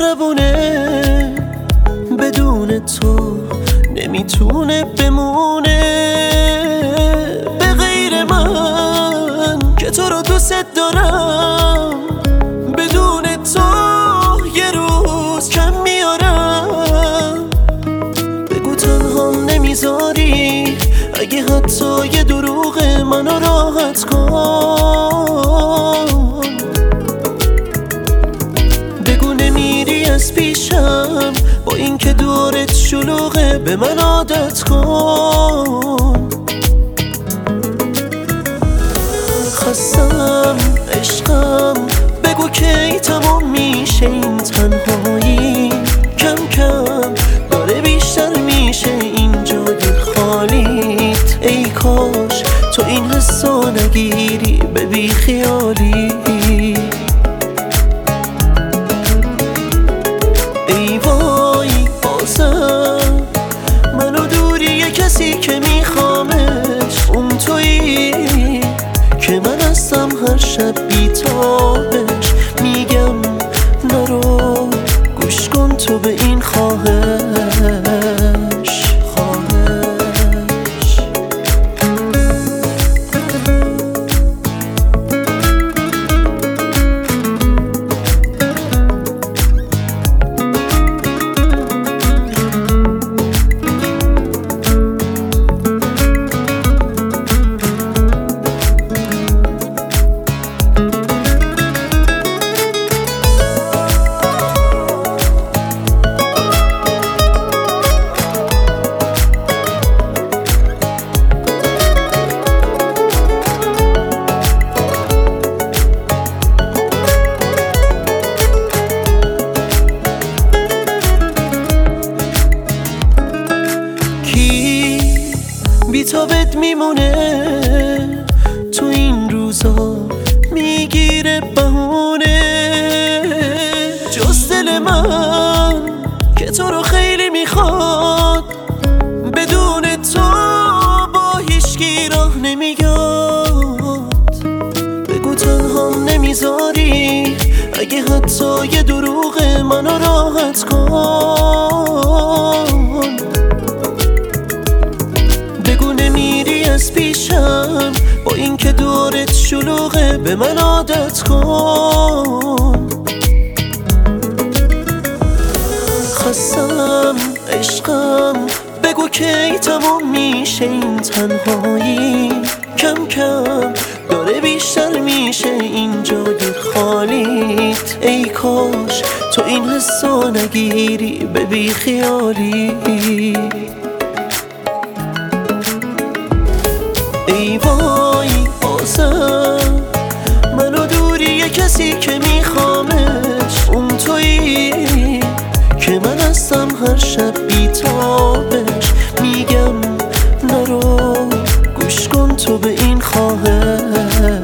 زبونه بدون تو نمیتونه بمونه به غیر من که تو رو دوست دارم. بدون تو یه روز کم میارم. بگو تنهام نمیذاری، اگه حتی یه دروغ منو راحت کن. بگو نمیری از پیشم، با اینکه دورت شلوغه به من عادت کن. خستم عشقم، بگو کی تمام میشه این تنهایی. کم کم داره بیشتر میشه این جای خالیت. ای کاش تو این حسو نگیری به بی خیالی. ای وای بازم منو دوری کسی که میخوامش، اون تویی که من هستم هر شب بیتابش. میگم نرو، گوش کن تو به این خواهش. بی‌تابت میمونه تو این روزا، میگیره بهونه. جز دل من که تو رو خیلی میخواد، بدون تو با هیچکی راه نمیاد. بگو تنهام نمیذاری، اگه حتی یه دروغ منو راحت کن. بگو نمیری از پیشم، با اینکه دورت شلوغه به من عادت کن. خستم عشقم، بگو کی تمام میشه این تنهایی. کم کم داره بیشتر میشه این جای خالیت. ای کاش تو این حسو نگیری به بی خیالی. ای وای بازم منو دوری کسی که میخوامش، اون تویی که من هستم هر شب بیتابش. میگم نرو، گوش کن تو به این خواهش.